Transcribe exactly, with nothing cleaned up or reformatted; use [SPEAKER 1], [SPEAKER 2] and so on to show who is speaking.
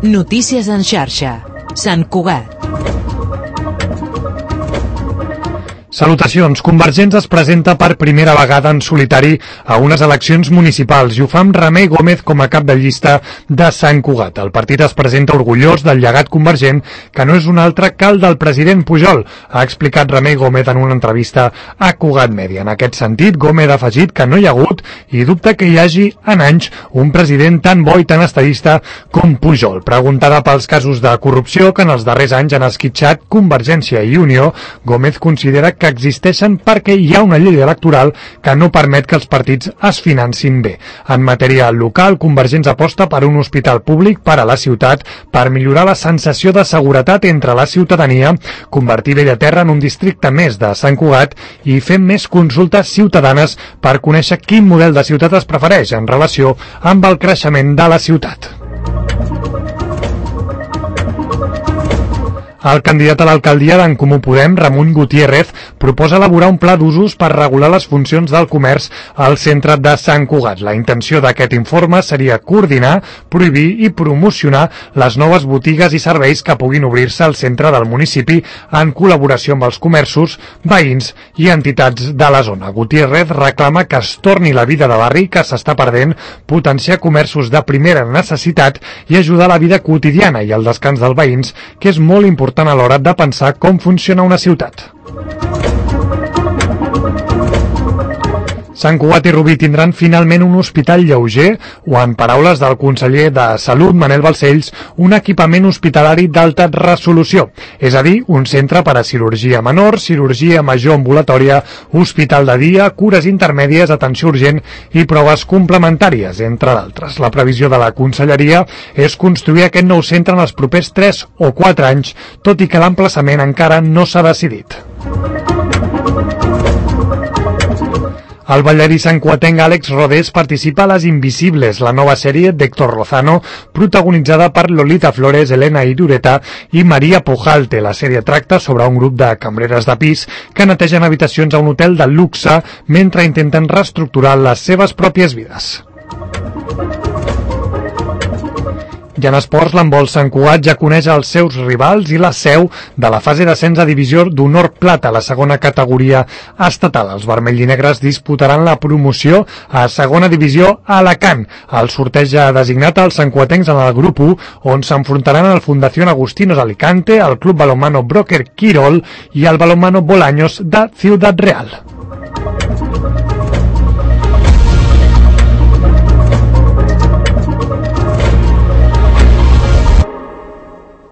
[SPEAKER 1] Notícies en xarxa. Sant Cugat.
[SPEAKER 2] Salutacions. Convergents es presenta per primera vegada en solitari a unes eleccions municipals i ho fa amb Remei Gómez com a cap de llista de Sant Cugat. El partit es presenta orgullós del llegat convergent, que no és un altre que el del president Pujol, ha explicat Remei Gómez en una entrevista a Cugat Mèdia. En aquest sentit, Gómez ha afegit que no hi ha hagut i dubta que hi hagi en anys un president tan bo i tan estadista com Pujol. Preguntada pels casos de corrupció que en els darrers anys han esquitxat Convergència i Unió, Gómez considera que que existeixen perquè hi ha una llei electoral que no permet que els partits es financin bé. En matèria local, Convergents aposta per un hospital públic per a la ciutat per millorar la sensació de seguretat entre la ciutadania, convertir Bellaterra en un districte més de Sant Cugat i fer més consultes ciutadanes per conèixer quin model de ciutat es prefereix en relació amb el creixement de la ciutat. El candidat a l'alcaldia d'en Comú Podem, Ramon Gutiérrez, proposa elaborar un pla d'usos per regular les funcions del comerç al centre de Sant Cugat. La intenció d'aquest informe seria coordinar, prohibir i promocionar les noves botigues i serveis que puguin obrir-se al centre del municipi en col·laboració amb els comerços, veïns i entitats de la zona. Gutiérrez reclama que es torni la vida de barri que s'està perdent, potenciar comerços de primera necessitat i ajudar a la vida quotidiana i al descans dels veïns, que és molt important a l'hora de pensar com funciona una ciutat. Sant Cugat i Rubí tindran finalment un hospital lleuger o, en paraules del conseller de Salut, Manel Balcells, un equipament hospitalari d'alta resolució, és a dir, un centre per a cirurgia menor, cirurgia major ambulatòria, hospital de dia, cures intermèdies, atenció urgent i proves complementàries, entre d'altres. La previsió de la conselleria és construir aquest nou centre en els propers tres o quatre anys, tot i que l'emplaçament encara no s'ha decidit. El ballarí santcuatenc Àlex Rodés participa a Les Invisibles, la nova sèrie d'Héctor Lozano, protagonitzada per Lolita Flores, Elena Irureta i Maria Pujalte. La sèrie tracta sobre un grup de cambreres de pis que netegen habitacions a un hotel de luxe mentre intenten reestructurar les seves pròpies vides. I en esports, l'handbol Sant Cugat ja coneix els seus rivals i la seu de la fase d'ascens a divisió d'honor plata, la segona categoria estatal. Els vermell-i-negres disputaran la promoció a segona divisió a Alacant. El sorteig ha designat els santcuatencs en el grup u, on s'enfrontaran el Fundación Agustinos Alicante, el Club Balonmano Broker Quirol i el Balonmano Bolaños de Ciudad Real.